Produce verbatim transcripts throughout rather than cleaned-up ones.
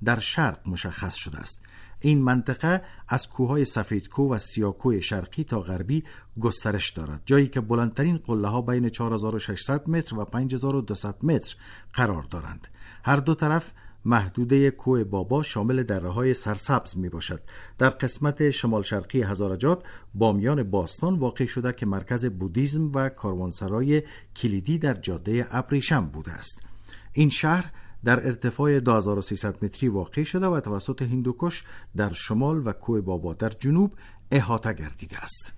در شرق مشخص شده است. این منطقه از کوههای سفیدکوه و سیاکوه شرقی تا غربی گسترش دارد، جایی که بلندترین قله‌ها بین چهار هزار و ششصد متر و پنج هزار و دویست متر قرار دارند. هر دو طرف محدوده کوه بابا شامل دره‌های سرسبز می باشد. در قسمت شمال شرقی هزارجات بامیان باستان واقع شده که مرکز بودیسم و کاروانسرای کلیدی در جاده ابریشم بوده است. این شهر در ارتفاع دو هزار و سیصد متری واقع شده و توسط هندوکش در شمال و کوه بابا در جنوب احاطه گردیده است.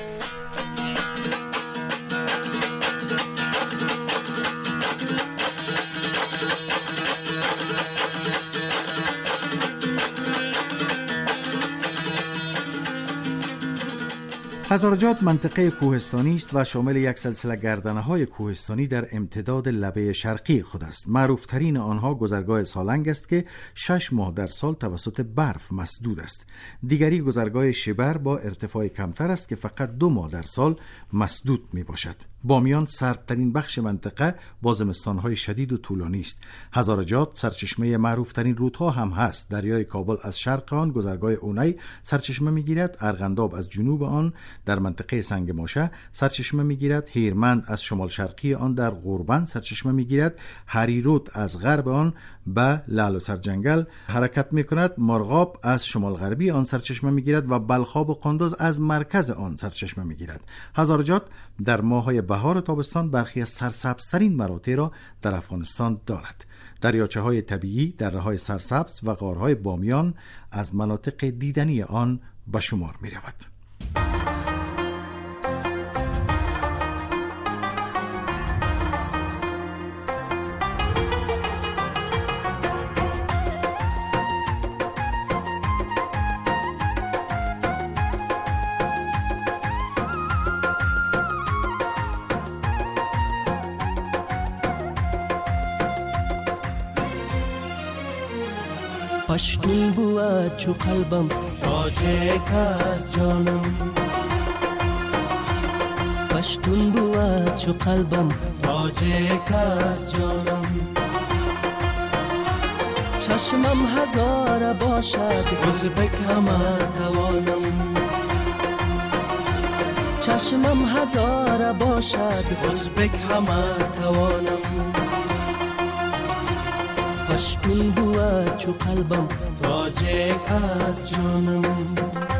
هزارجات منطقه کوهستانی است و شامل یک سلسله گردنه‌های کوهستانی در امتداد لبه شرقی خود است. معروف ترین آنها گذرگاه سالنگ است که شش ماه در سال توسط برف مسدود است. دیگری گذرگاه شبر با ارتفاع کمتر است که فقط دو ماه در سال مسدود می باشد. بامیان سردترین بخش منطقه با زمستان‌های شدید و طولانی است. هزارجات سرچشمه معروف‌ترین رودها هم هست. دریای کابل از شرق آن گذرگاه اونی سرچشمه می‌گیرد، ارغنداب از جنوب آن در منطقه سنگ ماشه سرچشمه می‌گیرد، هیرمند از شمال شرقی آن در غوربند سرچشمه می‌گیرد، هریرود از غرب آن به لعل و سرجنگل حرکت می‌کند، مرغاب از شمال غربی آن سرچشمه می‌گیرد و بلخاب و قندوز از مرکز آن سرچشمه می‌گیرد. هزارجات در ماه‌های بهار و تابستان برخی از سرسبزترین مراتع را در افغانستان دارد. دریاچه‌های طبیعی، دره‌های سرسبز و غارهای بامیان از مناطق دیدنی آن به شمار می‌رود. پشتون بود چو قلبم تاجک از جانم، پشتون بود چو قلبم تاجک از جانم. چشمم هزار باشد ازبک همه توانم، چشمم هزار باشد ازبک همه توانم. پشتون بود چو قلبم تاجک از جانم.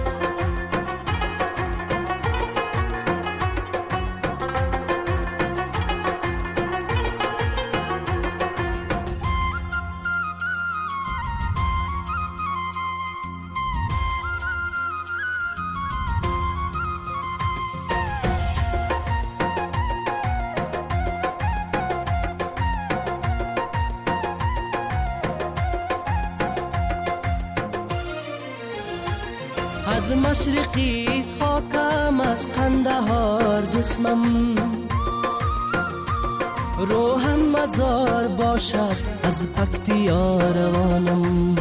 از مشرقی خاکم از قندهار جسمم، روحم مزار باشد از پکتیا روانم.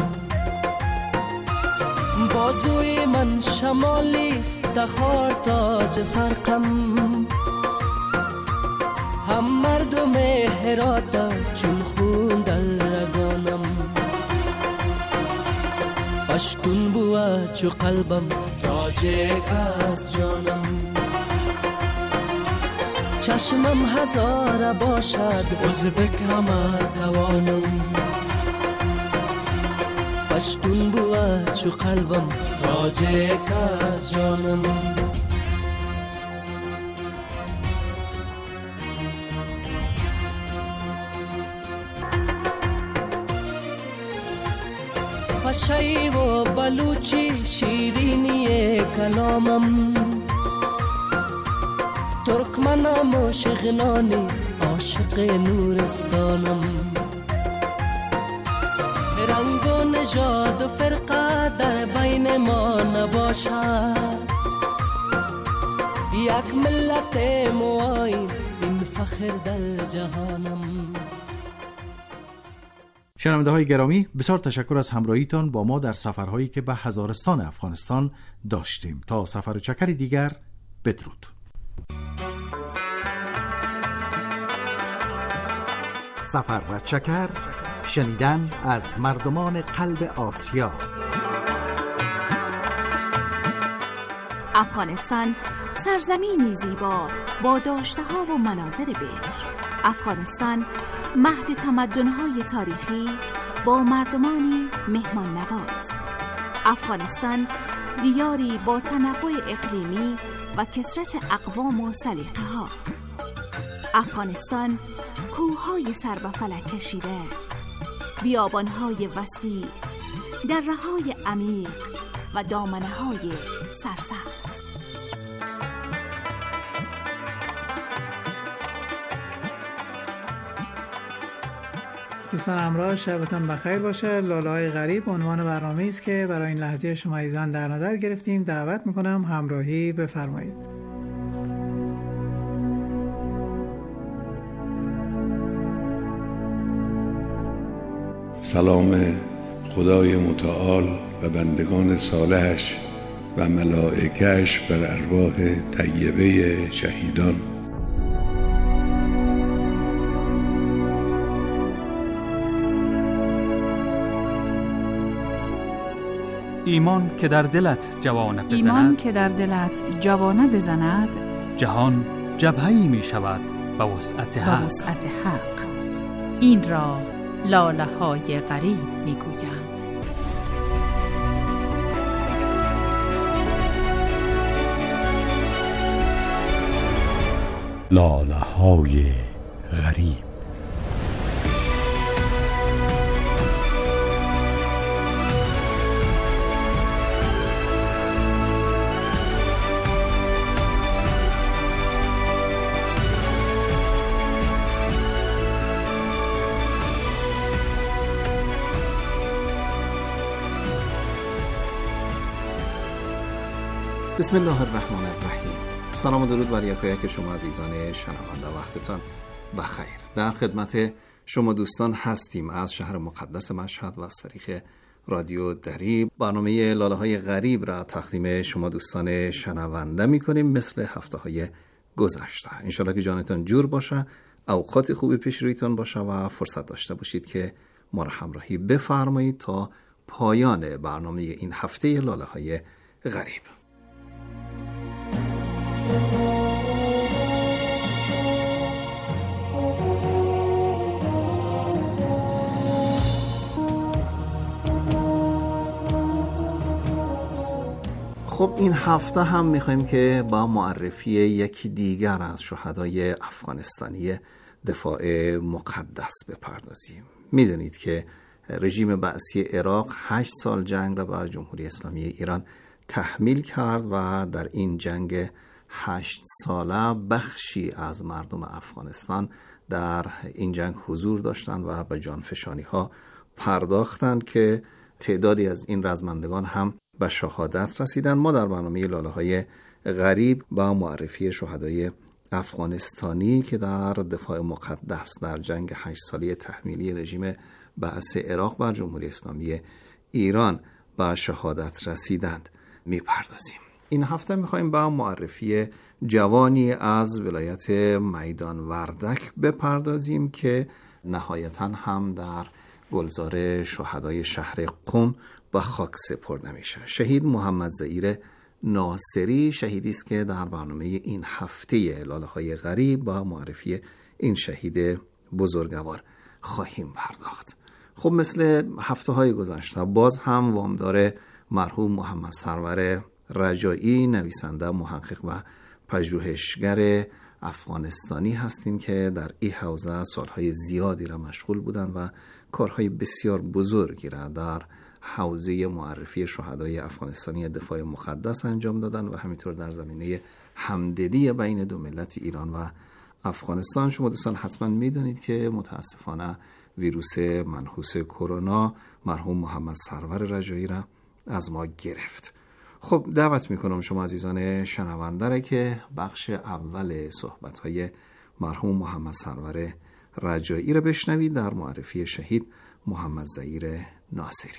بازوی من شمالیست تخار تاج فرقم، هم مردم هرات چون خون در رگانم. پشتون بود چو قلبم تاجک از جانم، چشمم هزار باشد ازبک همه توانم. پشتون بود چو قلبم تاجک از جانم. پشایی و بلوچی شیرینی کلامم، ترکمنم و شغنانی عاشق نورستانم. رنگ و نژاد و فرقه در بین ما نباشد، یک ملت موین این فخر در جهانم. شنونده های گرامی، بسیار تشکر از همراهیتان با ما در سفرهایی که به هزارستان افغانستان داشتیم. تا سفر و چکر دیگر، بدرود. سفر و چکر شنیدن از مردمان قلب آسیا. افغانستان سرزمینی زیبا با داشته‌ها و مناظر بکر. افغانستان مهد تمدن‌های تاریخی با مردمانی مهمان نواز. افغانستان دیاری با تنوع اقلیمی و کثرت اقوام و سلیقه‌ها. افغانستان کوه‌های سر به فلک کشیده، بیابان‌های وسیع، دره‌های عمیق و دامنه‌های سرسبز. دوستان همراه، شبتان بخیر باشه. لاله‌های غریب عنوان برنامه‌ای است که برای این لحظه شما عزیزان در نظر گرفتیم. دعوت می‌کنم همراهی بفرمایید. سلام خدای متعال و بندگان صالحش و ملائکه‌اش بر ارواح طیبه شهیدان. ایمان که در دلت جوانه بزند، ایمان که در دلت جوانه بزند، جهان جبهه‌ای می شود به وسعت حق. به وسعت حق. این را لاله های غریب می گویند. لاله های غریب. بسم الله الرحمن الرحیم. سلام و درود بر یکایک شما عزیزان شنونده، وقتتان بخیر. در خدمت شما دوستان هستیم از شهر مقدس مشهد و از طریق رادیو دریب. برنامه لاله های غریب را تقدیم شما دوستان شنونده می کنیم مثل هفته های گذشته. انشالله که جانتان جور باشه، اوقات خوبی پیش رویتان باشه و فرصت داشته باشید که ما را همراهی بفرمایید تا پایان برنامه این هفته لاله های غریب. خب این هفته هم میخوایم که با معرفی یکی دیگر از شهدای افغانستانی دفاع مقدس بپردازیم. میدونید که رژیم بعثی عراق هشت سال جنگ را به جمهوری اسلامی ایران تحمیل کرد و در این جنگ هشت ساله بخشی از مردم افغانستان در این جنگ حضور داشتند و به جانفشانی ها پرداختند که تعدادی از این رزمندگان هم به شهادت رسیدند. ما در برنامه لاله های غریب با معرفی شهدای افغانستانی که در دفاع مقدس در جنگ هشت ساله تحمیلی رژیم بعث عراق بر جمهوری اسلامی ایران به شهادت رسیدند میپردازیم. این هفته میخوایم با معرفی جوانی از ولایت میدان وردک بپردازیم که نهایتاً هم در گلزار شهدای شهر قم به خاک سپرده میشه. شهید محمد زئیر ناصری شهیدی است که در برنامه این هفته لاله های غریب با معرفی این شهید بزرگوار خواهیم پرداخت. خب مثل هفته های گذشته باز هم وامدار مرحوم محمد سرور رجایی، نویسنده، محقق و پژوهشگر افغانستانی هستیم که در این حوزه سالهای زیادی را مشغول بودند و کارهای بسیار بزرگی را در حوزه معرفی شهدای افغانستانی دفاع مقدس انجام دادند و همینطور در زمینه همدلی بین دو ملت ایران و افغانستان. شما دوستان حتما میدانید که متاسفانه ویروس منحوس کرونا مرحوم محمد سرور رجایی را از ما گرفت. خب دعوت میکنم شما عزیزان شنونده را که بخش اول صحبت‌های مرحوم محمد سرور رجایی را بشنوید در معرفی شهید محمد زئیر ناصری.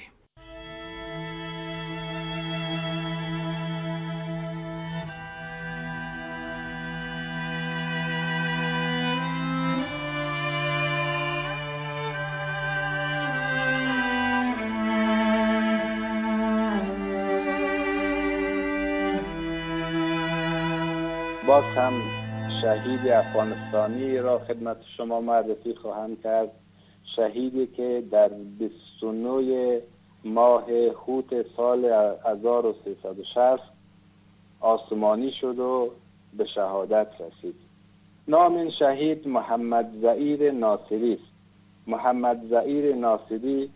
باز هم شهید افغانستانی را خدمت شما معرفی خواهم کرد، شهیدی که در بیست و نه ماه خوت سال هزار و سیصد و شصت آسمانی شد و به شهادت رسید. نام این شهید محمد ظهیر ناصری است. محمد ظهیر ناصری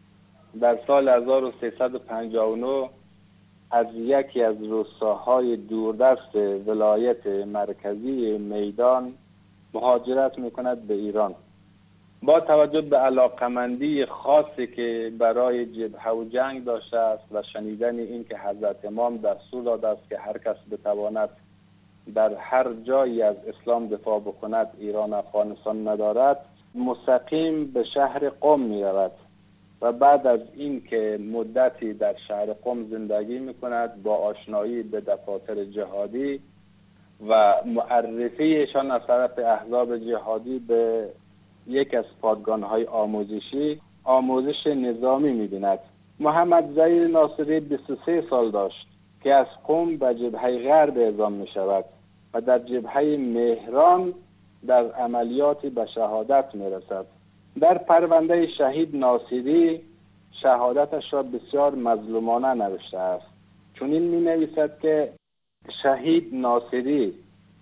در سال هزار و سیصد و پنجاه و نه از یکی از روستاهای دوردست ولایت مرکزی میدان مهاجرت میکند به ایران. با توجه به علاقمندی خاصی که برای جبهه و جنگ داشته است و شنیدن این که حضرت امام دستور داده است که هر کس بتواند در هر جایی از اسلام دفاع بکند ایران افغانستان ندارد، مستقیم به شهر قم می رود و بعد از این که مدتی در شهر قم زندگی می کند با آشنایی به دفاتر جهادی و معرفیشان از طرف احزاب جهادی به یک از پادگان‌های آموزشی آموزش نظامی می‌بیند. محمد ظهیر ناصری بیست و سه سال داشت که از قم به جبهه غرب اعزام می‌شود و در جبهه مهران در عملیاتی به شهادت می‌رسد. در پرونده شهید ناصری شهادتش را بسیار مظلومانه نوشته است. چنین می‌نویسد که شهید ناصری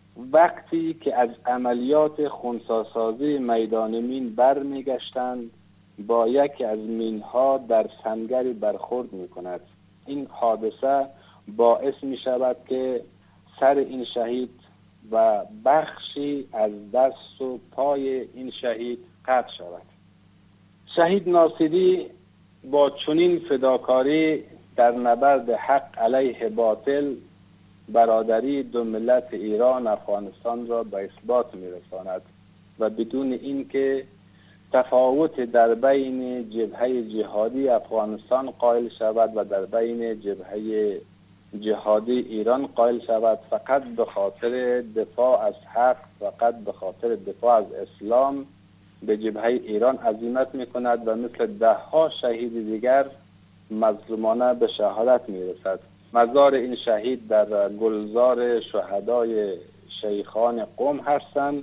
وقتی که از عملیات خنثی‌سازی میدان مین برمیگشتند با یکی از مینها در سنگری برخورد میکند. این حادثه باعث می شود که سر این شهید و بخشی از دست و پای این شهید قطع شود. شهید ناصری با چنین فداکاری در نبرد حق علیه باطل برادری دو ملت ایران افغانستان را به اثبات می‌رساند و بدون اینکه تفاوت در بین جبهه جهادی افغانستان قائل شود و در بین جبهه جهادی ایران قائل شود، فقط به خاطر دفاع از حق، فقط به خاطر دفاع از اسلام به جبهه ایران عزیمت می‌کند و مثل ده ها شهید دیگر مظلومانه به شهادت می‌رسد. مزار این شهید در گلزار شهدای شیخان قم هستند.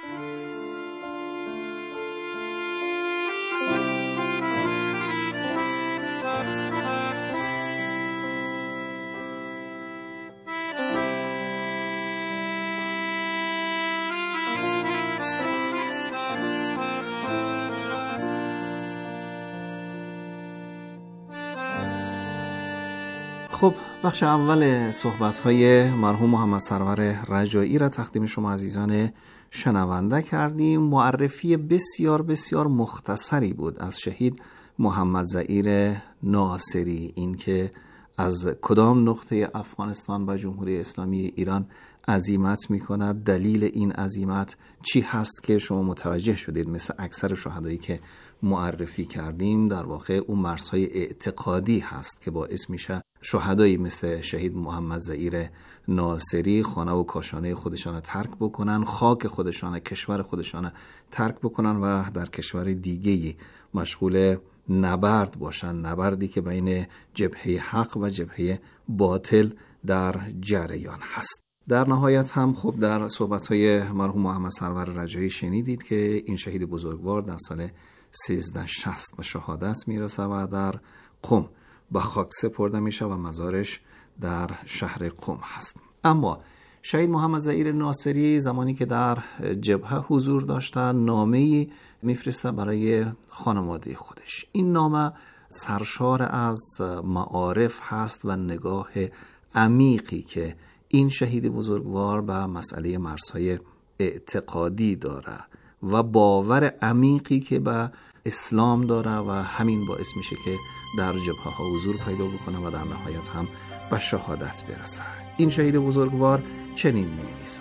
خب بخش اول صحبت‌های مرحوم محمد سرور رجایی را تقدیم شما عزیزان شنونده کردیم. معرفی بسیار بسیار مختصری بود از شهید محمد ظهیر ناصری، این که از کدام نقطه افغانستان و جمهوری اسلامی ایران عزیمت می کند، دلیل این عزیمت چی هست که شما متوجه شدید مثل اکثر شهدایی که معرفی کردیم در واقع اون مرزهای اعتقادی هست که باعث میشه شهدایی مثل شهید محمد ظهیر ناصری خانه و کاشانه خودشان ترک بکنن، خاک خودشان، کشور خودشان ترک بکنن و در کشور دیگه‌ای مشغول نبرد باشن، نبردی که بین جبهه حق و جبهه باطل در جریان هست. در نهایت هم خب در صحبت‌های مرحوم محمد سرور رجایی شنیدید که این شهید بزرگوار در سال سیزده شصت به شهادت میرسه و در قم به خاک سپرده میشه و مزارش در شهر قم هست. اما شهید محمد ظهیر ناصری زمانی که در جبهه حضور داشته نامه‌ای میفرسته برای خانواده خودش. این نامه سرشار از معارف هست و نگاه عمیقی که این شهید بزرگوار به مسئله مرزهای اعتقادی داره و باور عمیقی که به اسلام داره و همین باعث میشه که در جبهه ها حضور پیدا بکنه و در نهایت هم به شهادت برسه. این شهید بزرگوار چنین می نویسه: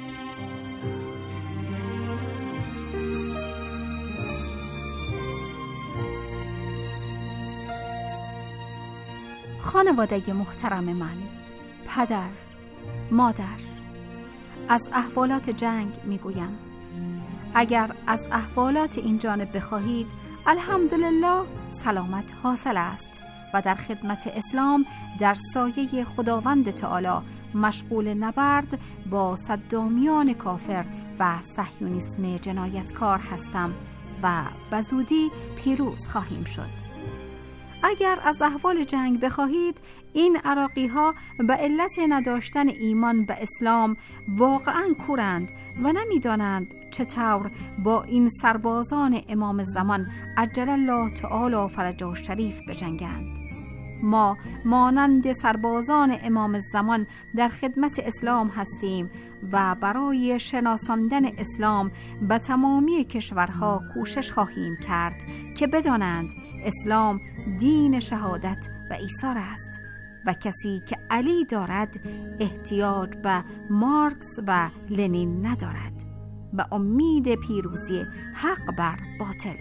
خانواده محترم من، پدر، مادر، از احوالات جنگ میگویم. اگر از احوالات این جانب بخواهید، الحمدلله سلامت حاصل است و در خدمت اسلام در سایه خداوند تعالی مشغول نبرد با صدامیان کافر و صهیونیسم جنایتکار هستم و بزودی پیروز خواهیم شد. اگر از احوال جنگ بخواهید، این عراقی ها به علت نداشتن ایمان به اسلام واقعاً کورند و نمیدانند چطور با این سربازان امام زمان عجل الله تعالی فرجه شریف بجنگند. ما مانند سربازان امام زمان در خدمت اسلام هستیم و برای شناساندن اسلام به تمامی کشورها کوشش خواهیم کرد که بدانند اسلام دین شهادت و ایثار است و کسی که علی دارد احتیاج به مارکس و لنین ندارد. به امید پیروزی حق بر باطل.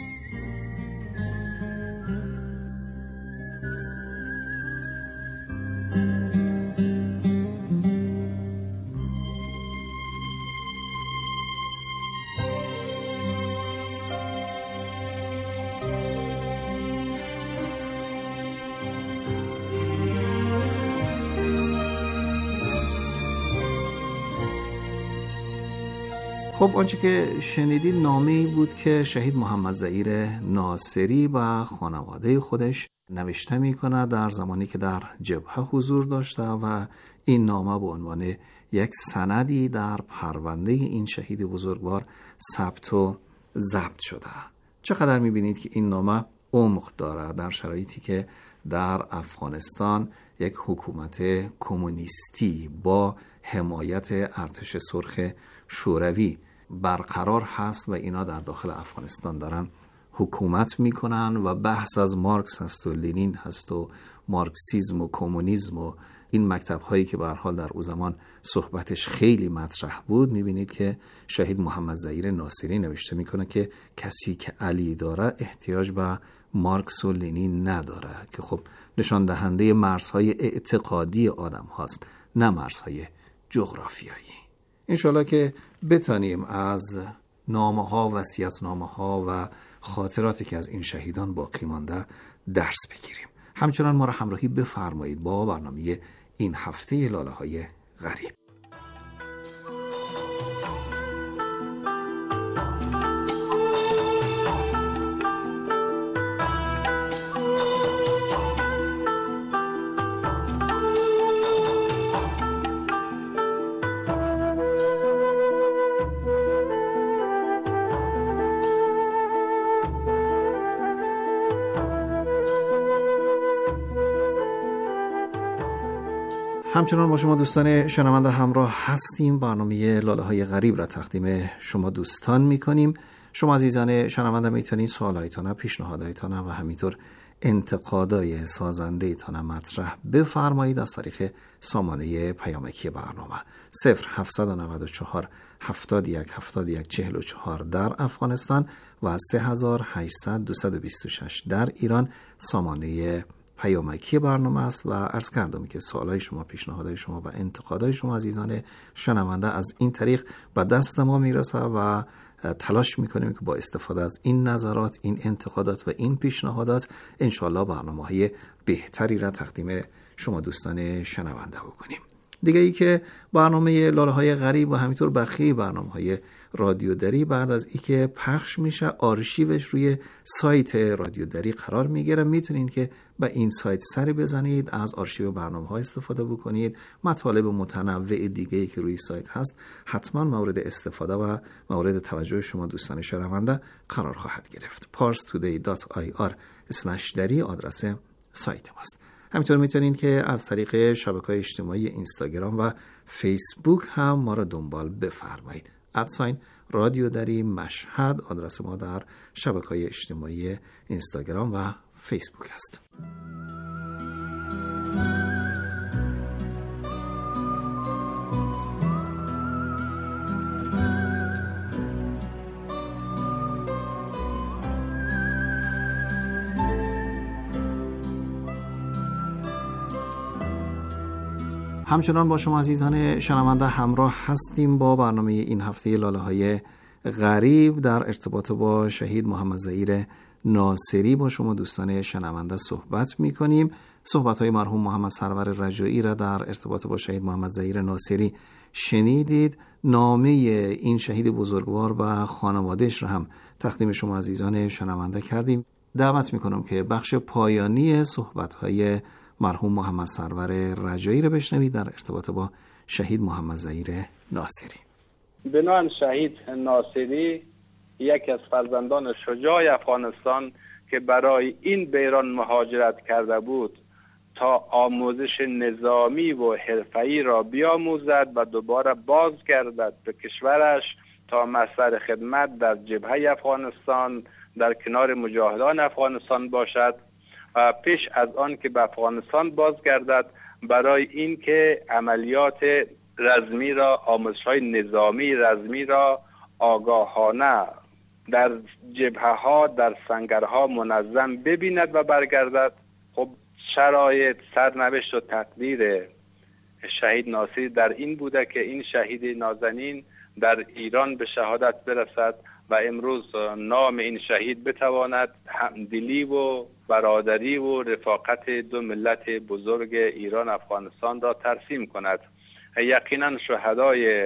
خب آنچه که شنیدید نامه‌ای بود که شهید محمد ظهیر ناصری و خانواده خودش نوشته می‌کند در زمانی که در جبهه حضور داشته و این نامه به عنوان یک سندی در پرونده این شهید بزرگوار ثبت و ضبط شده. چقدر می‌بینید که این نامه عمق داره در شرایطی که در افغانستان یک حکومت کمونیستی با حمایت ارتش سرخ شوروی برقرار هست و اینا در داخل افغانستان دارن حکومت میکنن و بحث از مارکس هست و لنین هست و مارکسیسم و کمونیسم و این مکتب هایی که به هر حال در اون زمان صحبتش خیلی مطرح بود. میبینید که شهید محمد ظهیر ناصری نوشته میکنه که کسی که علی داره احتیاج به مارکس و لنین نداره، که خب نشان دهنده مرزهای اعتقادی آدم هاست، نه مرزهای جغرافیایی. انشالله که بتانیم از نامه ها، وصیت نامه ها و خاطراتی که از این شهیدان باقی مانده درس بگیریم. همچنان ما را همراهی بفرمایید با برنامه این هفته لاله های غریب. همچنان با شما دوستان شنونده همراه هستیم. برنامه لاله های غریب را تقدیم شما دوستان میکنیم. شما عزیزان شنونده میتونید سوالایتان، پیشنهادایتان و همینطور انتقادای سازنده تان مطرح بفرمایید از طریق سامانه پیامکی برنامه صفر هفتصد و نود و چهار هفتاد و یک هفتاد و یک چهل و چهار در افغانستان و سه هزار و هشتصد دویست و بیست و شش در ایران سامانه پیامکی برنامه است. و عرض کردم که سوالای شما، پیشنهادهای شما و انتقادهای شما عزیزان شنونده از این طریق به دست ما میرسه و تلاش میکنیم که با استفاده از این نظرات، این انتقادات و این پیشنهادات انشالله برنامه‌های بهتری را تقدیم شما دوستان شنونده بکنیم. دیگه ای که برنامه لاله های غریب و همینطور بقیه برنامه‌های رادیو دری بعد از ای که پخش میشه آرشیوش روی سایت رادیو دری قرار میگیره. میتونید که به این سایت سری بزنید، از آرشیو برنامه‌ها استفاده بکنید. مطالب متنوع دیگه ای که روی سایت هست حتما مورد استفاده و مورد توجه شما دوستان شنونده قرار خواهد گرفت. پارس تودی دات آی آر اسلش دری آدرس سایت ماست. همینطور میتونید که از طریق شبکه‌های اجتماعی اینستاگرام و فیسبوک هم ما را دنبال بفرمایید. ادساین رادیو دری مشهد آدرس ما در شبکه‌های اجتماعی اینستاگرام و فیسبوک است. همچنان با شما عزیزان شنونده همراه هستیم با برنامه این هفته لاله های غریب در ارتباط با شهید محمد ظهیر ناصری با شما دوستان شنونده صحبت میکنیم. صحبت های مرحوم محمد سرور رجایی را در ارتباط با شهید محمد ظهیر ناصری شنیدید. نامه این شهید بزرگوار و خانوادهش را هم تقدیم شما عزیزان شنونده کردیم. دعوت میکنم که بخش پایانی صحبت های مرحوم محمد سرور رجایی را بشنوید در ارتباط با شهید محمد ظهیر ناصری. بنان شهید ناصری یکی از فرزندان شجاع افغانستان که برای این به ایران مهاجرت کرده بود تا آموزش نظامی و حرفه‌ای را بیاموزد و دوباره بازگردد به کشورش تا مصدر خدمت در جبهه افغانستان در کنار مجاهدان افغانستان باشد و پیش از آن که به افغانستان بازگردد برای اینکه عملیات رزمی را، آموزش‌های نظامی رزمی را آگاهانه در جبهه ها، در سنگرها منظم ببیند و برگردد. خب شرایط، سرنوشت و تقدیر شهید ناصری در این بوده که این شهید نازنین در ایران به شهادت برسد و امروز نام این شهید بتواند همدلی و برادری و رفاقت دو ملت بزرگ ایران افغانستان را ترسیم کند. یقینا شهدای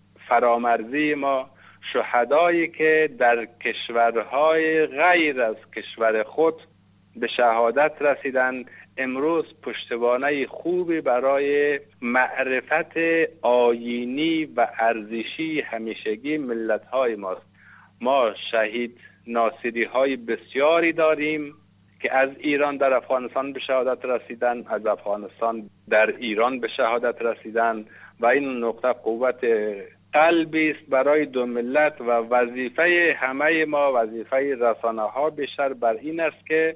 فرامرزی ما، شهدایی که در کشورهای غیر از کشور خود به شهادت رسیدن، امروز پشتوانه خوبی برای معرفت آیینی و ارزشی همیشگی ملت‌های ماست. ما شهید ناصری های بسیاری داریم که از ایران در افغانستان به شهادت رسیدن، از افغانستان در ایران به شهادت رسیدن و این نقطه قوت قلبی است برای دو ملت و وظیفه همه ما، وظیفه رسانه ها بیشتر بر این است که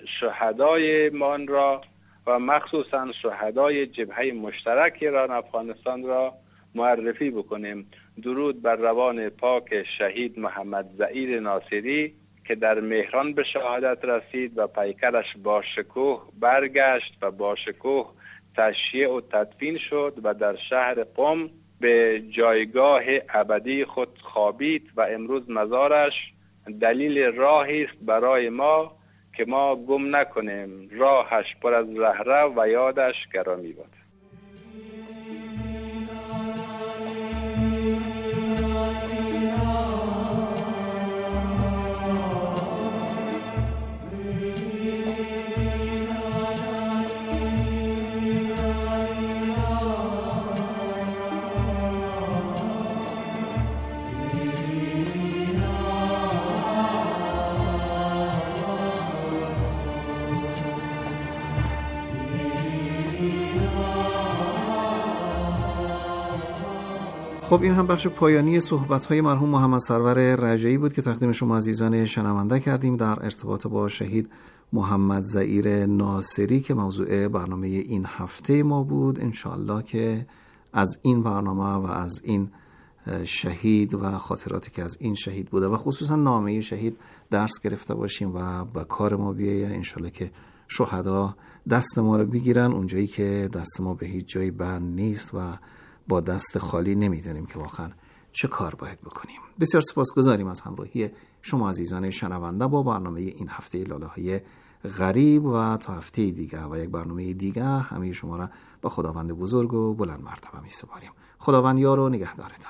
شهدای من را و مخصوصا شهدای جبهه مشترک ایران افغانستان را معرفی بکنیم. درود بر روان پاک شهید محمد ظهیر ناصری که در مهران به شهادت رسید و پیکرش با شکوه برگشت و با شکوه تشییع و تدفین شد و در شهر قم به جایگاه ابدی خود خوابید و امروز مزارش دلیل راهی است برای ما که ما گم نکنیم. راهش پر از رهرو و یادش گرامی باد. خب این هم بخش پایانی صحبت‌های مرحوم محمد سرور رجایی بود که تقدیم شما عزیزان شنونده کردیم در ارتباط با شهید محمد ظهیر ناصری که موضوع برنامه این هفته ما بود. انشالله که از این برنامه و از این شهید و خاطراتی که از این شهید بوده و خصوصا نامه شهید درس گرفته باشیم و به کار ما بیایه. انشالله که شهدا دست ما رو بگیرن اونجایی که دست ما به هیچ جایی بند نیست و با دست خالی نمیدونیم که واقعا چه کار باید بکنیم. بسیار سپاسگزاریم از همراهی شما عزیزان شنونده با برنامه این هفته لاله های غریب و تا هفته دیگه و یک برنامه دیگه همه شما را به خداوند بزرگ و بلند مرتبه می سپاریم. خداوند یار و نگهدارتان.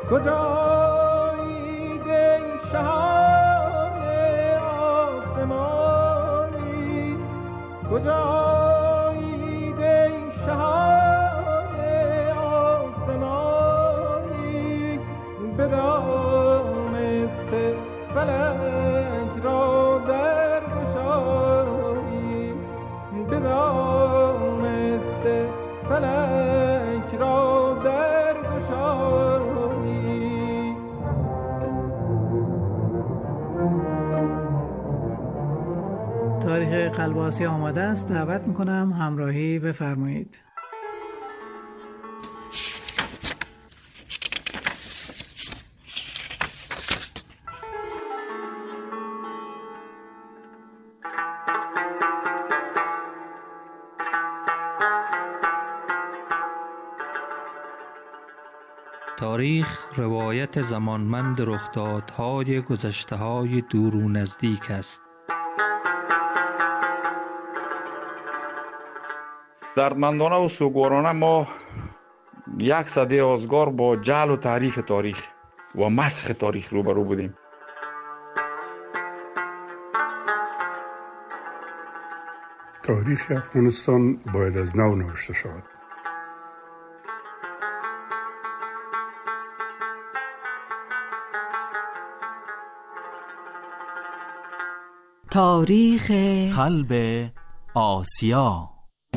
کجایید ای شهان آسمانی، کجایید ای شهان آسمانی، بدانسته فلک را در گشایی، بدانسته فلک را در گشایی. تاریخ قلب آسیا آماده است. دعوت میکنم همراهی بفرمایید. تاریخ روایت زمانمند رخدادهای گذشته‌های دور و نزدیک است. دردمندانه و سوگوارانه ما یک سده آزگار با جعل و تعریف تاریخ و مسخ تاریخ روبرو بودیم. تاریخ افغانستان باید از نو نوشته شود. تاریخ قلب آسیا.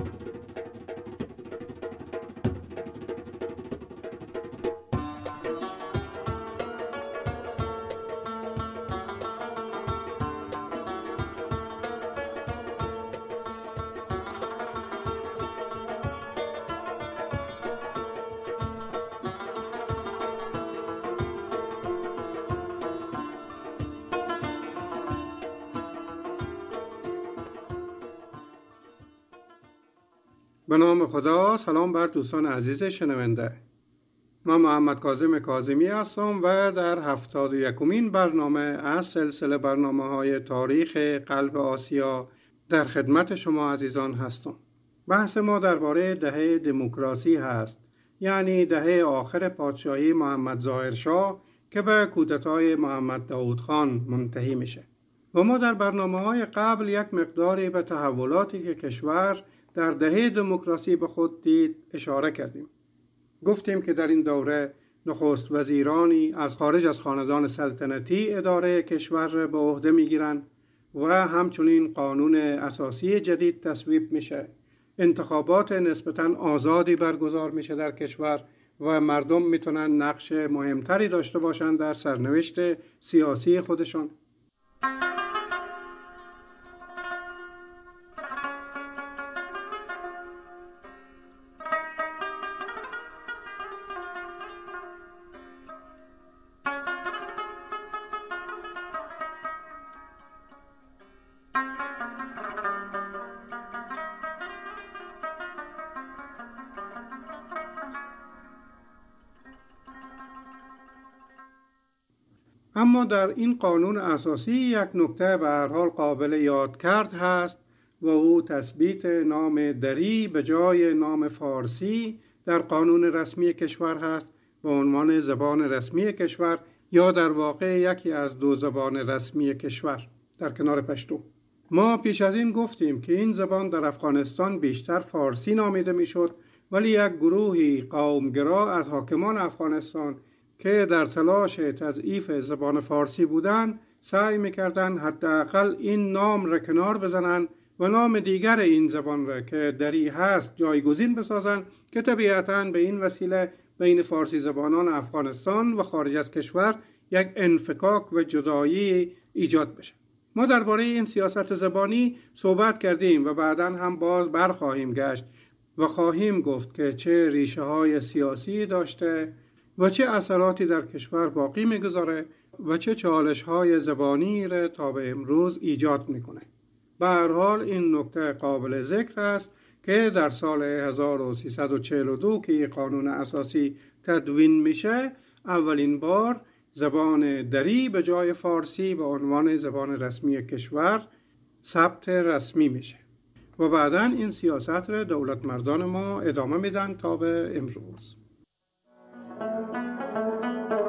به نام خدا. سلام بر دوستان عزیز شنونده. من محمد کاظم کاظمی هستم و در هفتاد و یکمین برنامه از سلسله برنامه های تاریخ قلب آسیا در خدمت شما عزیزان هستم. بحث ما درباره دهه دموکراسی هست، یعنی دهه آخر پادشاهی محمد ظاهرشاه که به کودتای محمد داود خان منتهی میشه. و ما در برنامه های قبل یک مقداری به تحولاتی که کشور در دهه دموکراسی به خود دید اشاره کردیم. گفتیم که در این دوره نخست وزیرانی از خارج از خاندان سلطنتی اداره کشور را به عهده میگیرند و همچنین قانون اساسی جدید تصویب میشه، انتخابات نسبتاً آزادی برگزار میشه در کشور و مردم میتونن نقش مهمتری داشته باشند در سرنوشت سیاسی خودشون. اما در این قانون اساسی یک نکته به هر حال قابل یاد کرد هست و او تثبیت نام دری به جای نام فارسی در قانون رسمی کشور هست به عنوان زبان رسمی کشور، یا در واقع یکی از دو زبان رسمی کشور در کنار پشتو. ما پیش از این گفتیم که این زبان در افغانستان بیشتر فارسی نامیده میشد، ولی یک گروهی قومگرا از حاکمان افغانستان که در تلاش تضعیف زبان فارسی بودند سعی میکردند حداقل این نام را کنار بزنند و نام دیگر این زبان را که دری هست جایگزین بسازند که طبیعتاً به این وسیله بین فارسی زبانان افغانستان و خارج از کشور یک انفکاک و جدایی ایجاد بشه. ما درباره این سیاست زبانی صحبت کردیم و بعداً هم باز برخواهیم گشت و خواهیم گفت که چه ریشه های سیاسی داشته و چه اثراتی در کشور باقی میگذاره و چه چالش های زبانی را تا به امروز ایجاد میکنه. به هر حال این نکته قابل ذکر است که در سال هزار و سیصد و چهل و دو که قانون اساسی تدوین میشه، اولین بار زبان دری به جای فارسی به عنوان زبان رسمی کشور ثبت رسمی میشه و بعداً این سیاست را دولت مردان ما ادامه میدن تا به امروز.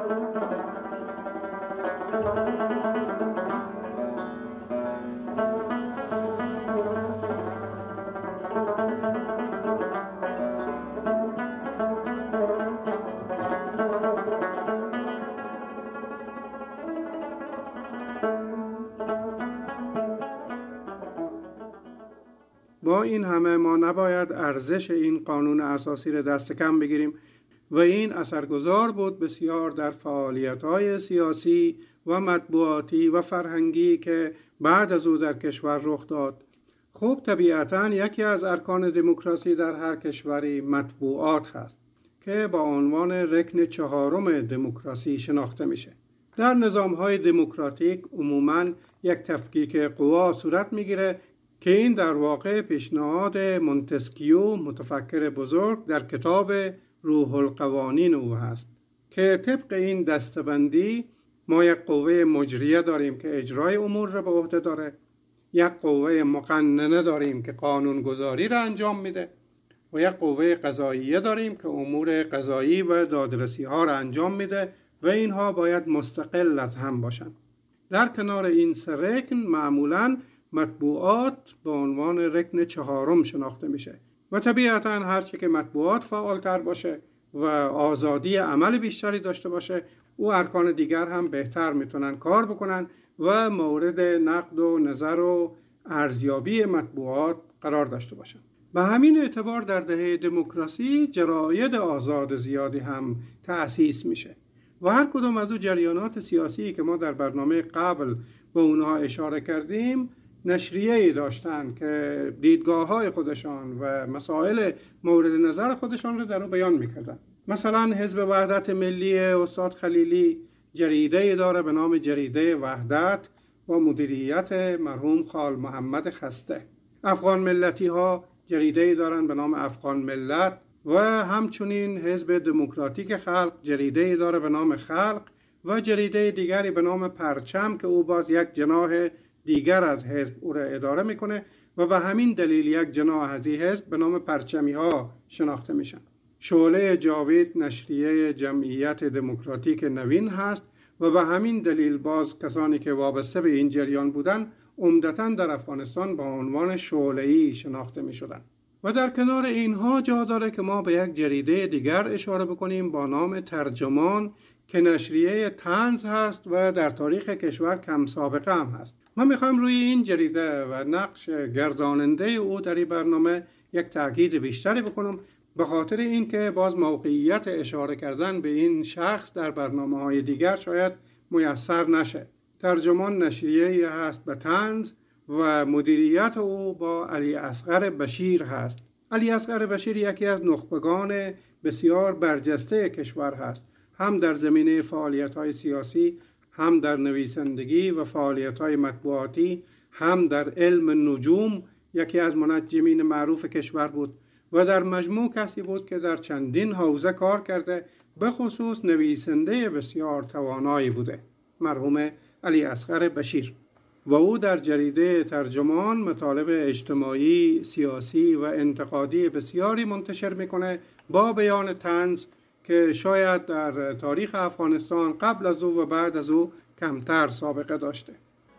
با این همه ما نباید ارزش این قانون اساسی را دست کم بگیریم و این اثرگذار بود بسیار در فعالیت‌های سیاسی و مطبوعاتی و فرهنگی که بعد از او در کشور رخ داد. خب طبیعتاً یکی از ارکان دموکراسی در هر کشوری مطبوعات هست که با عنوان رکن چهارم دموکراسی شناخته میشه. در نظام‌های دموکراتیک عموماً یک تفکیک قوا صورت میگیره که این در واقع پیشنهاد مونتسکیو متفکر بزرگ در کتاب روح القوانین او هست که طبق این دسته‌بندی ما یک قوه مجریه داریم که اجرای امور را به عهده داره، یک قوه مقننه داریم که قانونگذاری را انجام میده و یک قوه قضاییه داریم که امور قضایی و دادرسی ها را انجام میده و اینها باید مستقل از هم باشند. در کنار این سه رکن معمولاً مطبوعات به عنوان رکن چهارم شناخته میشه و طبیعتاً هرچی که مطبوعات فعالتر باشه و آزادی عمل بیشتری داشته باشه او ارکان دیگر هم بهتر میتونن کار بکنن و مورد نقد و نظر و ارزیابی مطبوعات قرار داشته باشن. به همین اعتبار در دهه دموکراسی جراید آزاد زیادی هم تأسیس میشه و هر کدوم از او جریانات سیاسی که ما در برنامه قبل به اونها اشاره کردیم نشریه‌ای داشتن که دیدگاه‌های خودشان و مسائل مورد نظر خودشان رو در او بیان میکردن. مثلا حزب وحدت ملی استاد خلیلی جریده‌ای داره به نام جریده وحدت با مدیریت مرحوم خال محمد خسته. افغان ملتی ها جریده‌ای دارن به نام افغان ملت و همچنین حزب دموکراتیک خلق جریده‌ای داره به نام خلق و جریده دیگری به نام پرچم که او باز یک جناح دیگر از حزب او را اداره میکنه و به همین دلیل یک جناح از این حزب به نام پرچمی ها شناخته میشن. شعله جاوید نشریه جمعیت دموکراتیک نوین هست و به همین دلیل باز کسانی که وابسته به این جریان بودن عمدتاً در افغانستان با عنوان شعله‌ای شناخته میشدن. و در کنار اینها جا داره که ما به یک جریده دیگر اشاره بکنیم با نام ترجمان که نشریه طنز هست و در تاریخ کشور کم سابقه هم هست. ما میخوایم روی این جریده و نقش گرداننده او در این برنامه یک تاکید بیشتری بکنم به خاطر اینکه باز موقعیت اشاره کردن به این شخص در برنامه‌های دیگر شاید میسر نشه. ترجمان نشریه‌ای هست به طنز و مدیریت او با علی اصغر بشیر هست. علی اصغر بشیر یکی از نخبگان بسیار برجسته کشور هست، هم در زمینه فعالیت‌های سیاسی، هم در نویسندگی و فعالیت‌های مطبوعاتی، هم در علم نجوم یکی از منجمین معروف کشور بود و در مجموع کسی بود که در چندین حوزه کار کرده، به خصوص نویسنده بسیار توانایی بوده، مرحوم علی اصغر بشیر. و او در جریده ترجمان مطالب اجتماعی، سیاسی و انتقادی بسیاری منتشر میکنه با بیان طنز که شاید در تاریخ افغانستان قبل از او و بعد از او کمتر سابقه داشته.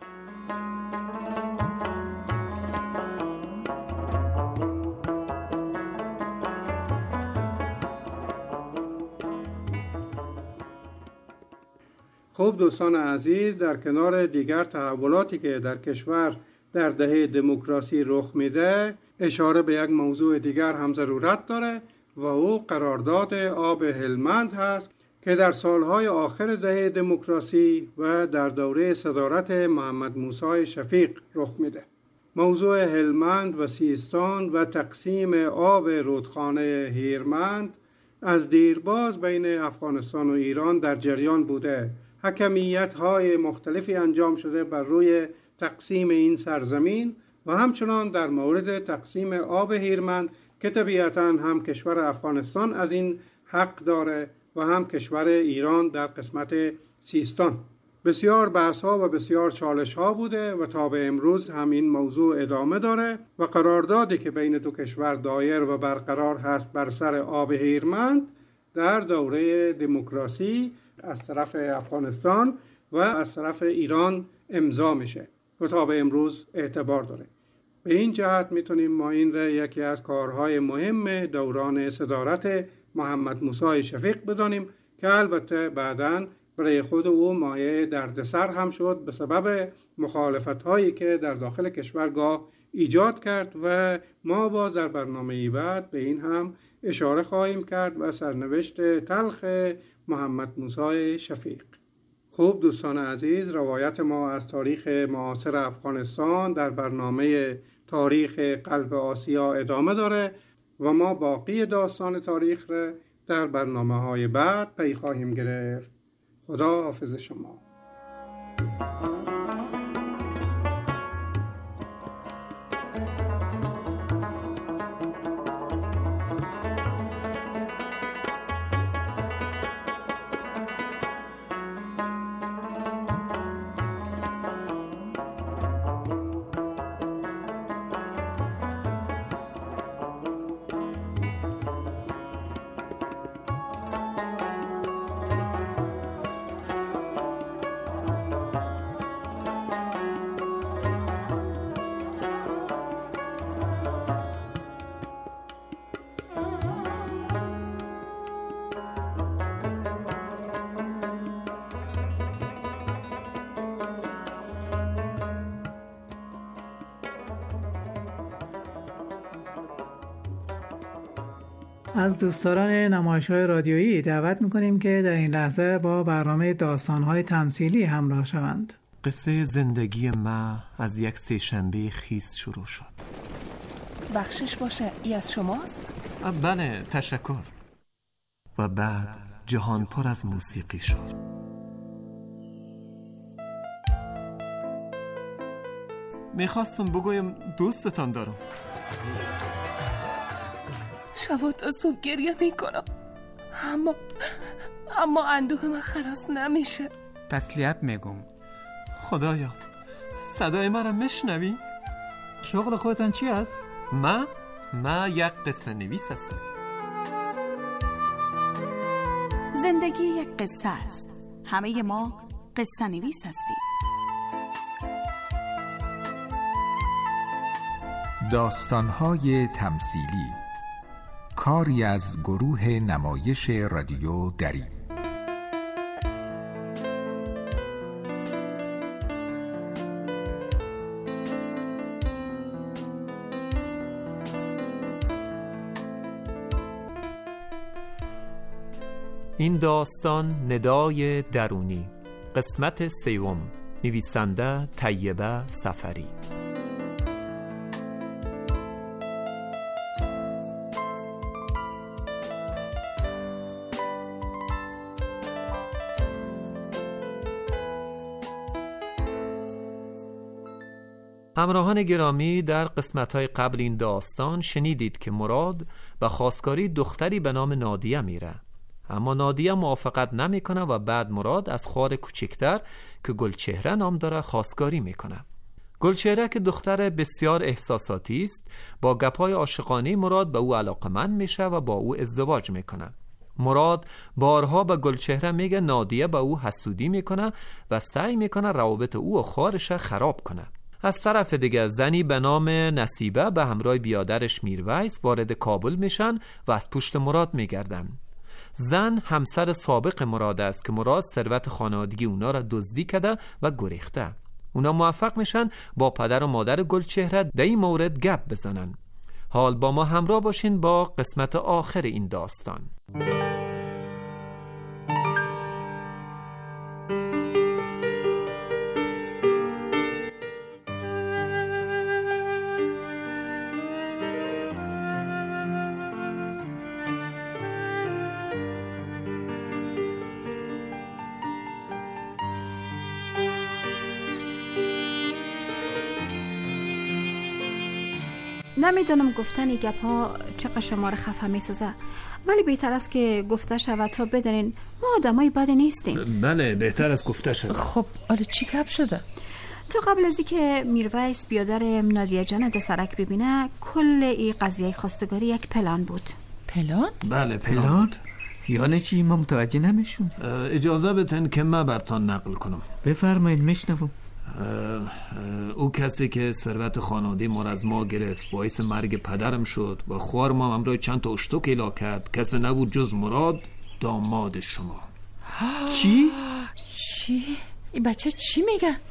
خب دوستان عزیز، در کنار دیگر تحولاتی که در کشور در دهه دموکراسی رخ میده، اشاره به یک موضوع دیگر هم ضرورت داره و او قرارداد آب هلمند هست که در سالهای آخر دهه دموکراسی و در دوره صدارت محمد موسی شفیق رخ میده. موضوع هلمند و سیستان و تقسیم آب رودخانه هیرمند از دیرباز بین افغانستان و ایران در جریان بوده. حکمیت های مختلفی انجام شده بر روی تقسیم این سرزمین و همچنان در مورد تقسیم آب هیرمند که طبیعتاً هم کشور افغانستان از این حق داره و هم کشور ایران در قسمت سیستان. بسیار بحث ها و بسیار چالش ها بوده و تا به امروز هم این موضوع ادامه داره و قراردادی که بین دو کشور دایر و برقرار هست بر سر آب هیرمند در دوره دموکراسی از طرف افغانستان و از طرف ایران امضا میشه و تا به امروز اعتبار داره. به این جهت میتونیم ما این را یکی از کارهای مهم دوران صدارت محمد موسی شفیق بدانیم که البته بعداً برای خود او مایه دردسر هم شد به سبب مخالفت هایی که در داخل کشورگاه ایجاد کرد و ما باز در برنامه بعد به این هم اشاره خواهیم کرد و سرنوشت تلخ محمد موسی شفیق. خوب دوستان عزیز، روایت ما از تاریخ معاصر افغانستان در برنامه تاریخ قلب آسیا ادامه داره و ما باقی داستان تاریخ را در برنامه های بعد پی خواهیم گرفت. خدا حافظ شما. از دوستداران نمایش‌های رادیویی دعوت می‌کنیم که در این لحظه با برنامه داستان‌های تمثیلی همراه شوند. قصه زندگی ما از یک سه‌شنبه خیس شروع شد. بخشش باشه، ای از شماست؟ بله، تشکر. و بعد جهان پر از موسیقی شد. میخواستم بگویم دوستتان دارم. شبا تا صبح گریه میکنم، اما اما اندوه من خلاص نمیشه. تسلیت میگم. خدایا، صدای مرا میشنوی؟ شغل خودتان چی است؟ ما ما یک قصه نویس هستم. زندگی یک قصه است. همه ما قصه نویس هستیم. داستان‌های تمثیلی، کاری از گروه نمایش رادیو دری. این داستان ندای درونی، قسمت سوم، نویسنده طیبه سفری. همراهان گرامی، در قسمت‌های قبل این داستان شنیدید که مراد به خواستگاری دختری به نام نادیه میره، اما نادیه موافقت نمیکنه و بعد مراد از خواهر کوچکتر که گلچهره نام داره خواستگاری میکنه. گلچهره که دختر بسیار احساساتی است، با گپ‌های عاشقانه مراد به او علاقمند میشه و با او ازدواج میکنه. مراد بارها به گلچهره میگه نادیه به او حسودی میکنه و سعی میکنه روابط او و خواهرش خراب کنه. از طرف دیگه زنی به نام نصیبه به همراه بیادرش میرویس وارد کابل میشن و از پشت مراد میگردن. زن همسر سابق مراد است که مراد ثروت خانوادگی اونا را دزدی کرده و گریخته. اونا موفق میشن با پدر و مادر گلچهره در این مورد گپ بزنن. حال با ما همراه باشین با قسمت آخر این داستان. نمیدونم گفتن این گپ ها چقدر شما رو خفه میسازه، ولی بهتر است که گفته شود تا بدونین ما آدمای بدی نیستیم. بله، بهتر از گفته شود. خب حالا چی گپ شده؟ تو قبل از اینکه میرویس بیادر نادیه جان در سرک ببینه، کل این قضیه خواستگاری یک پلان بود. پلان؟ بله پلان. یعنی چی؟ ما متوجه نمیشون. اجازه بدین که من برتان نقل کنم. بفرمایید، میشنوم. او کسی که ثروت خانواده ما از ما گرفت، باعث مرگ پدرم شد و خواهر ما همراه چند تا اشتوک الا کرد، کسی نبود جز مراد، داماد شما. چی؟ چی؟ این بچه چی میگه؟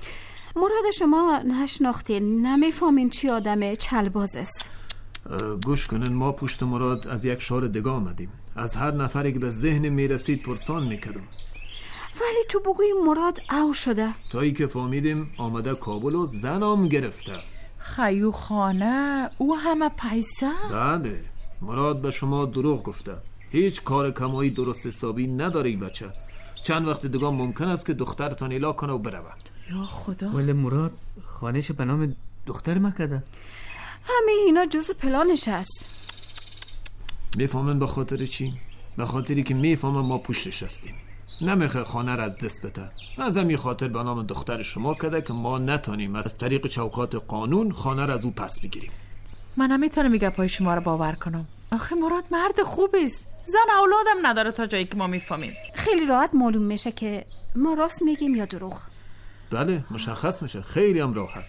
مراد شما نشناختین، نمیفهمین چی آدمه چلباز است. گوش کنن، ما پشت مراد از یک شهر دیگه آمدیم. از هر نفری که به ذهن میرسید پرسان میکردم. ولی تو بگوی مراد او شده. تایی که فهمیدیم آمده کابل و زنم گرفته. خیو خانه او همه پیسه؟ بله، مراد به شما دروغ گفته. هیچ کار کمایی درست حسابی نداری بچه. چند وقت دیگه ممکن است که دخترتان اعلام کنه و بروه. یا خدا. ولی مراد خانهش به نام دختر مکده. همه اینا جز پلانش هست. میفهمن به خاطر چی؟ به خاطری که میفهمن ما پشتش هستیم. نمیخواه خانه را از دست بده. از همین خاطر به نام دختر شما کده که ما نتونیم از طریق چوکات قانون خانه را از او پس بگیریم. من نمیتونم میگه پای شما رو باور کنم. آخه مراد مرد خوبی است. زن اولادم نداره تا جایی که ما میفهمیم. خیلی راحت معلوم میشه که ما راست میگیم یا دروغ. بله، مشخص میشه. خیلی هم راحت.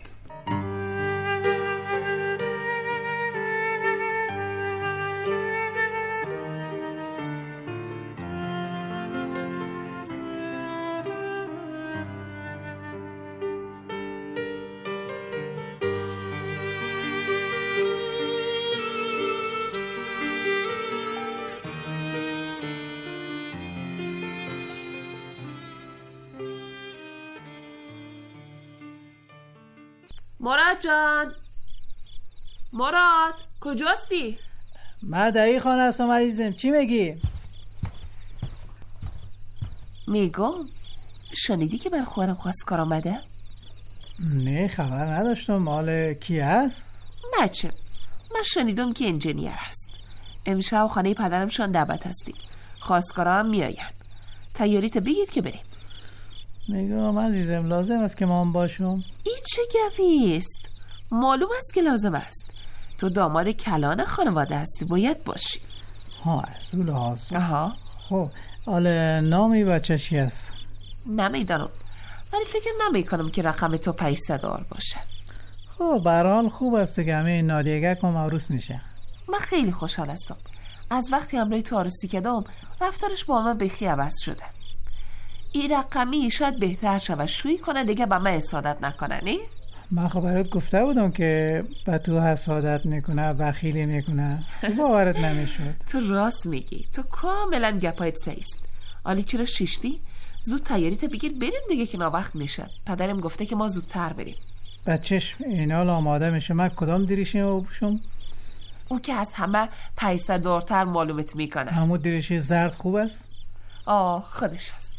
مراد جان، مراد کجاستی؟ من دایی خانه هستم عزیزم. چی میگی؟ میگم شنیدی که بر خواهرم خواستگار آمده؟ نه خبر نداشتم. مال کی هست؟ بچه من شنیدم که انجینیر هست. امشب خانه پدرمشان دعوت هستی. خواستگارا هم میاین. تیاریت بگیر که بریم. میگم عزیزم لازم است که ما هم باشم. این چه گپیست؟ معلوم است که لازم است. تو داماد کلان خانواده هستی، باید باشی. ها اصول هست. آها. خب حالا نامی بچه چی هست؟ نمیدانم، ولی فکر نمیکنم که رقم تو پیسه دار باشه. خب برحال خوب است که همه نادیگه کم عروس میشه. من خیلی خوشحال هستم. از وقتی همراهی تو عروسی کردم رفتارش با من بخی عوض شده. این رقمی شاید بهتر شود شویی کنه دیگه به من حسادت نکنه. نه؟ من خب برات گفته بودم که به تو حسادت میکنه، بخیلی میکنه. تو باورت نمیشد. تو راست میگی، تو کاملا گپایت سیست. آلی چرا شیشتی؟ زود تیاریت بگیر بریم دیگه که ناوقت میشه. پدرم گفته که ما زودتر بریم. بچهش اینال آماده میشه. من کدام دریشی رو بپوشم؟ او که از همه پیسه دارتر معلومت میکنه. همون دریشی زرد خوب است؟ آه خودش هست.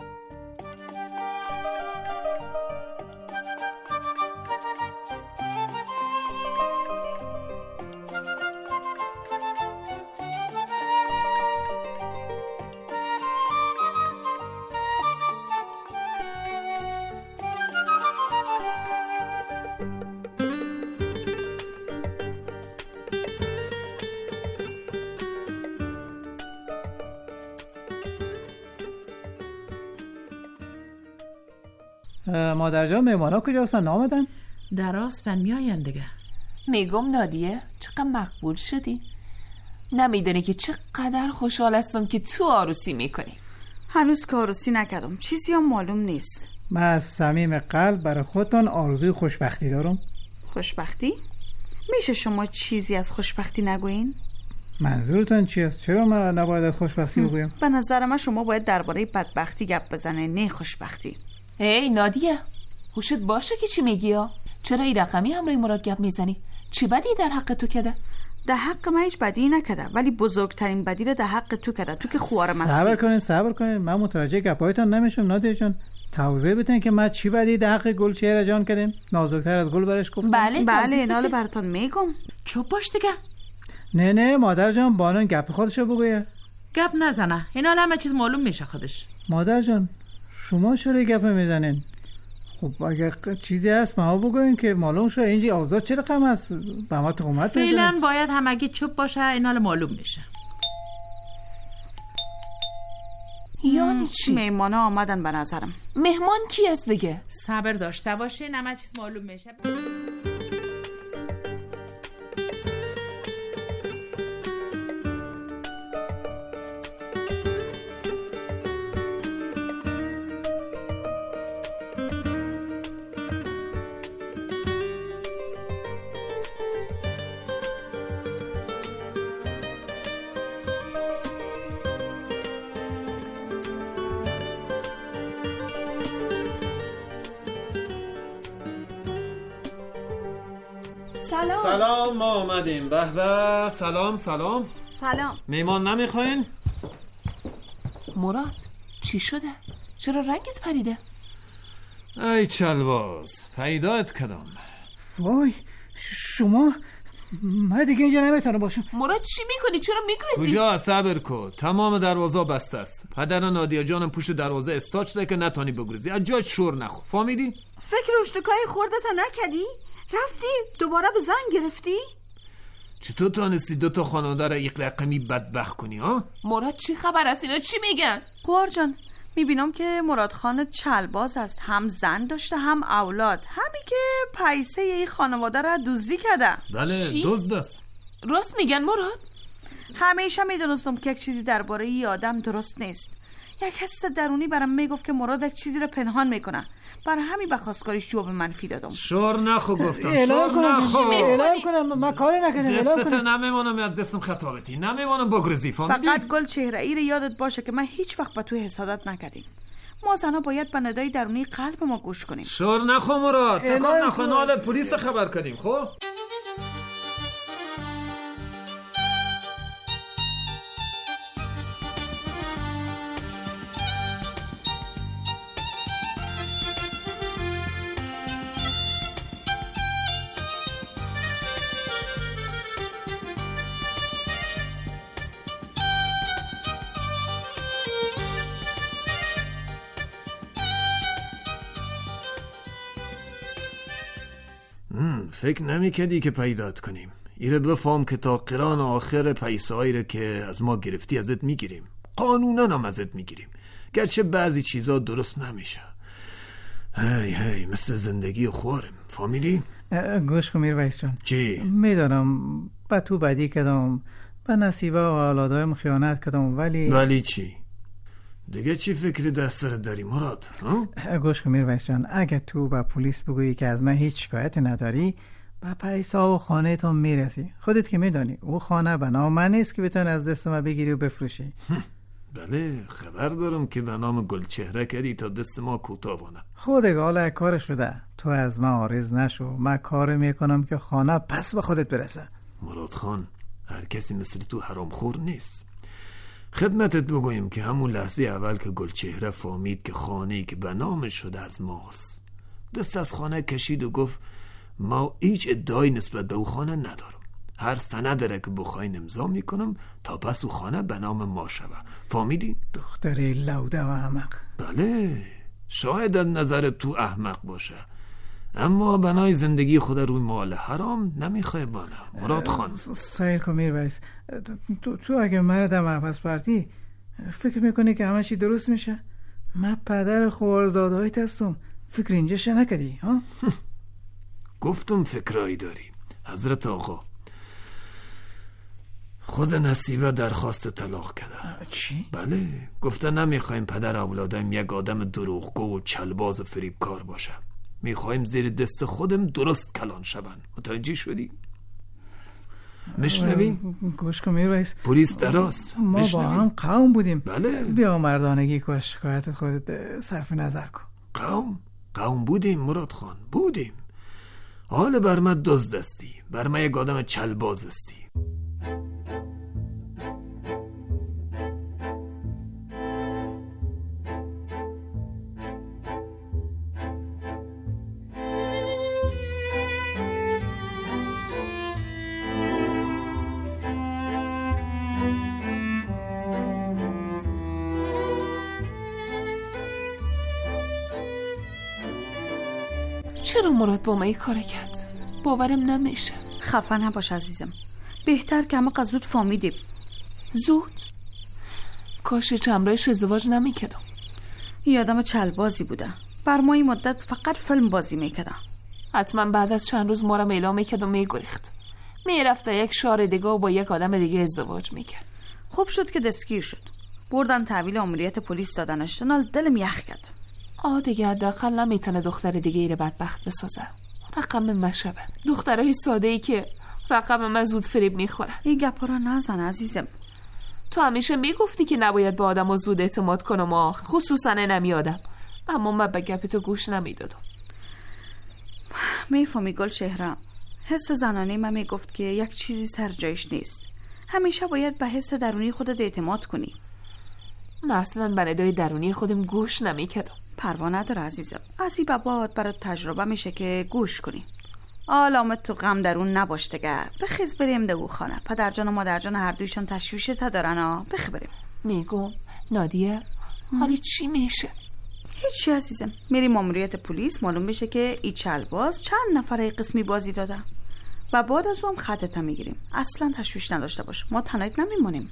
مادر جان مهمانا کجا هستن؟ نامدن؟ در آستن میاین دیگه. میگم نادیه چقدر مقبول شدی. نمیدونی که چقدر خوشحال هستم که تو عروسی میکنی. هنوز که عروسی نکردم، چیزی هم معلوم نیست. من از صمیم قلب برای خودتان آرزوی خوشبختی دارم. خوشبختی؟ میشه شما چیزی از خوشبختی نگوین؟ منظورتان چی است؟ چرا من نباید از خوشبختی بگویم؟ به نظر من شما باید درباره بدبختی گپ بزنه، نه خوشبختی. هی نادیه، هوشت باشه که چی میگی ها؟ چرا این رقمی همراه مراد گپ میزنی؟ چی بدی در حق تو کده؟ در حق من هیچ بدی نکده، ولی بزرگترین بدی رو در حق تو کده. تو که خوارم هستی. صبر کنین صبر کنین، من متوجه گپایتان نمیشم. نادیه جان توضیح بدین که من چی بدی در حق گلچهره جان کردم؟ نازکتر از گل برش گفتم. بله بله اینال براتون میگم. چوب باش دیگه. نه نه مادر جان بانون گپ خودشو بگویه. گپ نزنه، اینال همه چیز معلوم میشه خودش. مادر جان شما چرا گپ میزنین؟ خب اگر چیزی هست ما بگوین که معلوم شه. اینجا آزاد چرا کم هست؟ به ما تهمت فعلا باید همگی چوب باشه، اینال معلوم میشه. یعنی چی؟ مهمانا آمدن به نظرم. مهمان کی است دیگه؟ صبر داشته باشین همه چیز معلوم میشه. سلام. سلام، ما آمدیم. به به. سلام سلام. سلام. میمان نمیخواین؟ مراد چی شده؟ چرا رنگت پریده؟ ای چلباز، پیدایت کردم. وای شما، من دیگه اینجا نمیتونم باشم. مراد چی میکنی؟ چرا میگریزی؟ کجا؟ صبر کن، تمام دروازه بسته است. پدر نادیا جانم پشت دروازه استاچ شده که نتانی بگریزی. از جای شور نخو، فهمیدی؟ فکر اشتکای خوردتا نکدی؟ رفتی دوباره به زنگ گرفتی؟ چطور تانستی دوتا خانواده را یک رقمی بدبخت کنی ها؟ مراد چی خبر است؟ اینا چی میگن؟ قوار جان، میبینم که مراد خان چلباز است، هم زن داشته هم اولاد، همی که پیسه ای خانواده را دزدی کرده. بله دزد است. راست میگن مراد؟ همیشه میدونستم که یک چیزی درباره ای آدم درست نیست. یک حس درونی برام میگفت که مراد یک چیزی را پنهان میکنه، برای همین به خواستگاریش جواب منفی دادم. شور نخو گفتم. اعلام شور نخو. اعلام کنم من کاری نکردم. اعلام دستت کنم. نمیمونم از دستم خطابتی، نمیمونم بگریزی، فهمیدی؟ فقط گل چهره ای رو یادت باشه که من هیچ وقت به تو حسادت نکردیم. ما زنها باید به ندای درونی قلب ما گوش کنیم. شور نخو مراد، تکان نخو، نال پلیس خبر کردیم. خب فکر نمی‌کردی که پیدات کنیم. ایره بفهم که تا قران آخر پیسه‌ای رو که از ما گرفتی ازت میگیریم. قانونا هم ازت میگیریم، گرچه بعضی چیزا درست نمیشه. هی هی مثل زندگی خوارم، فهمیدی؟ گوش کن میرویس جان. چی؟ میدانم با تو بدی کردم، با نصیبه و اولادایم خیانت کردم، ولی ولی چی؟ دیگه چی فکری دست سر داری مراد؟ گوش کن میرویس جان، اگه تو با پلیس بگویی که از من هیچ شکایت نداری، با پیسه و خانه تو میرسی. خودت که میدانی او خانه به نام من نیست که بتونی از دست من بگیری و بفروشی. بله خبر دارم که به نام گلچهره کردی تا دست ما کوتاه بانه. خود حالا کار شده، تو از من عارض نشو، من کار میکنم که خانه پس به خودت برسه. مراد خان، هر کسی مثل تو حرام خور نیست. خدمتت بگویم که همون لحظه اول که گلچهره فهمید که خانه‌ای که به نامش شده از ماست، دست از خانه کشید و گفت ما هیچ ادعای نسبت به او خانه ندارم. هر سند داره که بخواین امضا میکنم تا پس او خانه به نام ما شوه. فهمیدی؟ دختری لوده و احمق. بله شاید از نظر تو احمق باشه، اما بنای زندگی خود روی مال حرام نمیخواه بانه. مراد خان سایل کن میرویس، تو, تو اگه مردم محبس پرتی فکر میکنی که همه چی درست میشه؟ من پدر خوارزاده های هستم، فکر اینجا شه نکدی ها؟ گفتم فکرایی داری. حضرت آقا، خود نصیبه درخواست طلاق کرده. چی؟ بله گفته نمیخوایم پدر اولادم یک آدم دروغگو و چلباز فریبکار باشه، میخوایم زیر دست خودم درست کلان شون. متوجه شدی؟ مشنوی؟ گوش کن میرویس، پلیس دراست. ما مشنوی؟ با هم قوم بودیم. بله بیا مردانگی که شکایت خودت صرف نظر کن. قوم؟ قوم بودیم مراد خان، بودیم. حال بر من دزد استی، بر من یک آدم چلباز استی. چرا مراد با من این کار کرد؟ باورم نمیشه. خفه نباش عزیزم، بهتر که همه زود فهمیدیم. زود؟ کاش چمرایش ازدواج نمیکردم. یه آدم چلبازی بوده، بر ما این مدت فقط فیلم بازی میکردم. حتما بعد از چند روز ما را اعلام میکرد و میگریخت، میرفت یک شهر دیگه و با یک آدم دیگه ازدواج میکرد. خوب شد که دستگیر شد، بردن تحویل اموریت پلیس دادنش. نال دلم یخ کرد. آه دیگه حداقل نمیتونه دختر دیگه ایره بدبخت بسازه. رقم مشبه دخترای ساده ای که رقم من زود فریب میخوره. این گپا را نزن عزیزم. تو همیشه میگفتی که نباید به آدم ها زود اعتماد کنم، آه خصوصا نمیادم، اما من به گپ تو گوش نمیدادم. میفهمی گل چهره، حس زنانه من میگفت که یک چیزی سر جایش نیست. همیشه باید به حس درونی خودت اعتماد کنی. من اصلا به ندای درونی خودم گوش نمیکردم. پروا نداره عزیزم، از این بعد برات تجربه میشه که گوش کنی. آلامت تو غم درون نباش دیگه. بخیز بریم دو خانه. پدر جان و مادر جان هر دویشان تشویشت دارن ها. بخی بریم. میگم نادیه حالی چی میشه؟ هیچی عزیزم، میری ماموریت پلیس، معلوم بشه که ای چلباز چند نفره قسمی بازی داده و بعد از اون خطت میگیریم. اصلا تشویش نداشته باش، ما تنهایت نمیمونیم.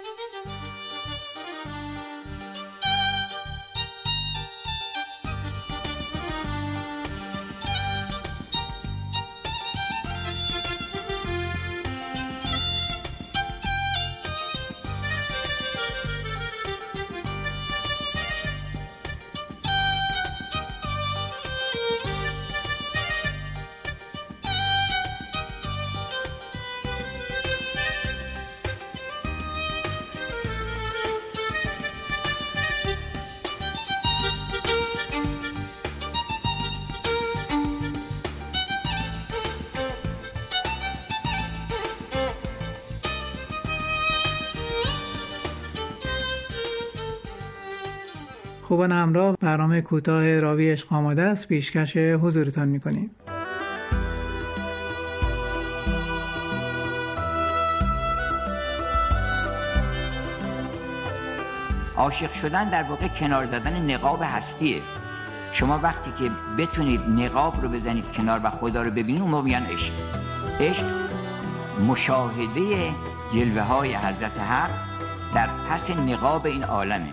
خوبان همراه، برنامه کوتاه راوی عشق آماده است، پیشکش حضورتان می‌کنیم. عاشق شدن در واقع کنار زدن نقاب هستیه. شما وقتی که بتونید نقاب رو بزنید کنار و خدا رو ببینید، اون موقع میگن عشق. عشق مشاهده جلوه های حضرت حق در پس نقاب این عالمه.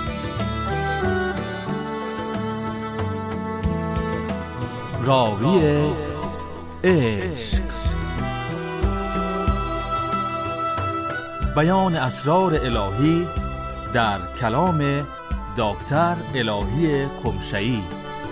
راوی عشق، بیان اسرار الهی در کلام دکتر الهی قمشه‌ای.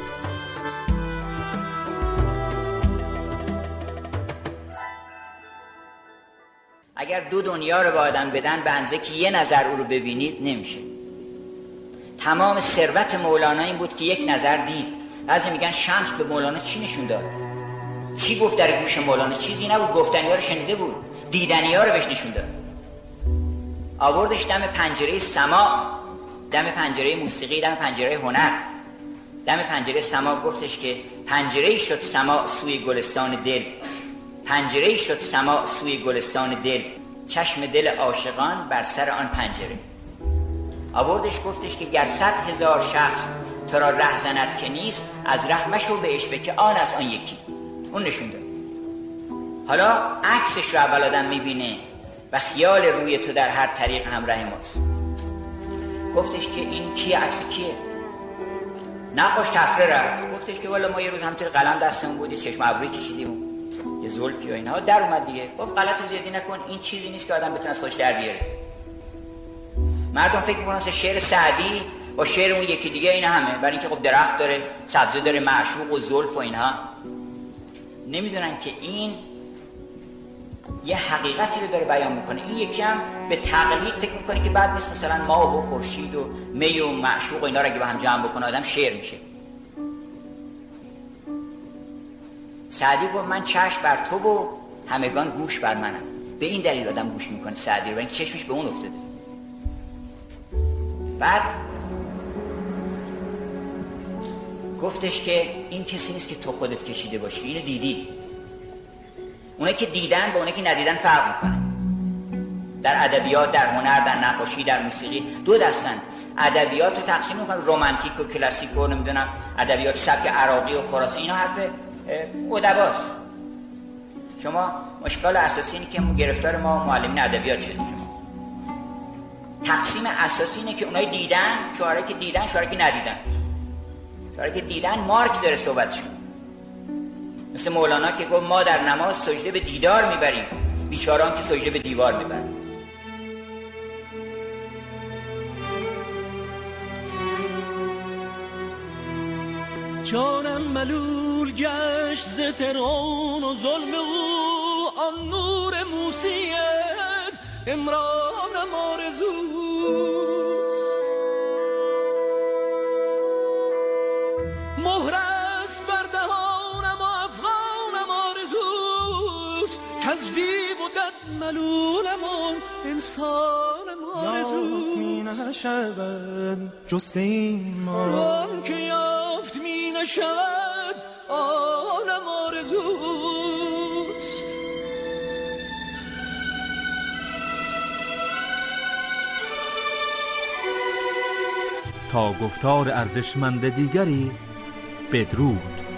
اگر دو دنیا رو به آدم بدن به اندازه که یه نظر او رو ببینید نمیشه. تمام ثروت مولانا این بود که یک نظر دید. بعضی میگن شمس به مولانا چی نشون داد؟ چی گفت در گوش مولانا؟ چیزی نبود، گفتنی‌ها رو شنیده بود، دیدنی‌ها رو بهش نشون داد. آوردش دم پنجره سما، دم پنجره موسیقی، دم پنجره هنر. دم پنجره سما گفتش که پنجره‌ای شد سما سوی گلستان دل، پنجره‌ای شد سما سوی گلستان دل، چشم دل عاشقان بر سر آن پنجره. آوردش گفتش که گر صد هزار شخص تو را ره زند که نیست، از ره مشو به عشوه که آن از آن یکی. اون نشون داد. حالا عکسش رو اول آدم میبینه و خیال روی تو در هر طریق همراه ماست. گفتش که این کیه؟ عکس کیه؟ نقاش تفره رفت. گفتش که والا ما یه روز همطور قلم دستمون بود، چشم ابروی کشیدیم، یه زلفی و اینها در اومد دیگه. گفت غلط زیادی نکن، این چیزی نیست که آدم بتونه از خودش در بیاره. مردم فکر می‌کنن شعر سعدی با شعر اون یکی دیگه این همه، برای اینکه خب درخت داره، سبزه داره، معشوق و زلف و اینها. نمیدونن که این یه حقیقتی رو داره بیان میکنه. این یکی هم به تقلید فکر میکنه که بعد نیست مثلا ماه و خورشید و می و معشوق و اینا رو اگه با هم جمع بکنه آدم شعر میشه. سعدی گفت من چشم بر تو و همگان گوش بر منم. به این دلیل آدم گوش میکنه سعدی رو، اینکه چشمش به اون افتاده. بعد گفتش که این کسی نیست که تو خودت کشیده باشی، اینو دیدید. اونایی که دیدن با اونایی که ندیدن فرق میکنه. در ادبیات، در هنر، در نقاشی، در موسیقی دو دستن. ادبیات رو تقسیم میکنن رمانتیک و کلاسیک و نمیدونم ادبیات سبک عراقی و خراسانی، اینا حرف ادباست. شما مشکل اساسی اینه که گرفتار ما معلمین ادبیات شدیم. شما تقسیم اساسی اینه که اونایی دیدن، شاعرایی که دیدن، شاعرایی که ندیدن. شاعرایی که دیدن مارک داره صحبتشون. مثل مولانا که گفت ما در نماز سجده به دیدار میبریم، بیچاران که سجده به دیوار میبرن. جانم ملول گشت ز فرعون و ظلم او، آن نور موسیت امرانم آرزوست. مهر است بر دهانم و افغانم آرزوست. وجدی بودد ملولمون انسان آرزوست می نشود جست این ما آن که یافت می نشود آنم آرزوست. تا گفتار ارزشمند دیگری بدرود.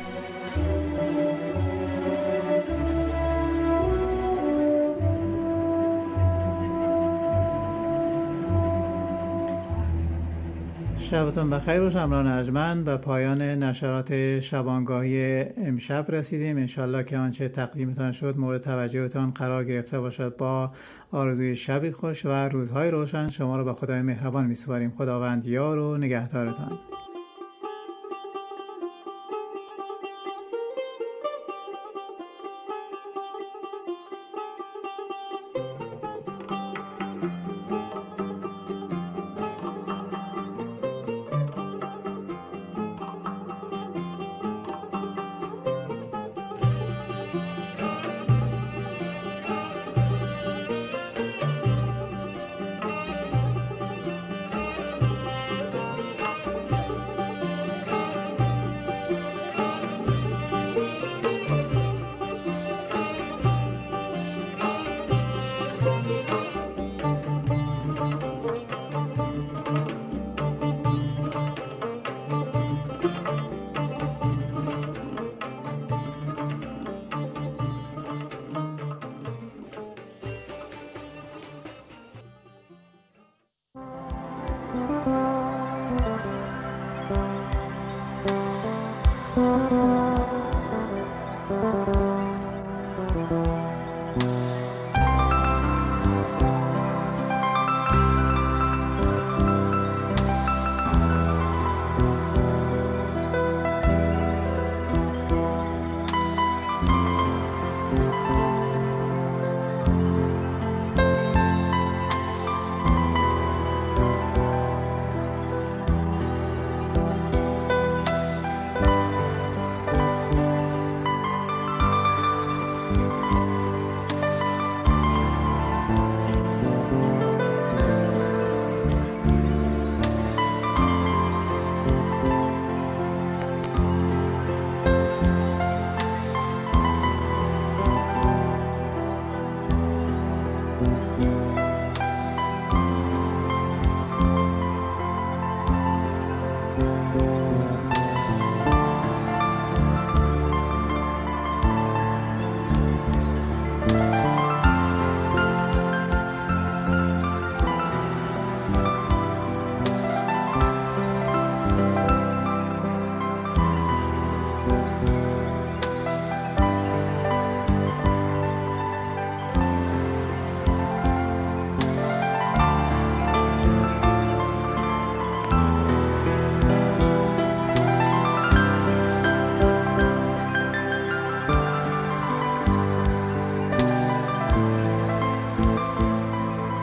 شبتون بخیر و شمران ارجمند. به پایان نشرات شبانگاهی امشب رسیدیم. انشالله که آنچه تقدیمتان شد مورد توجهتان قرار گرفته باشد. با آرزوی شبی خوش و روزهای روشن شما را به خدای مهربان می‌سپاریم. خداوند یار و نگهدارتان.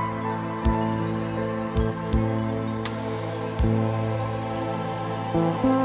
Thank you.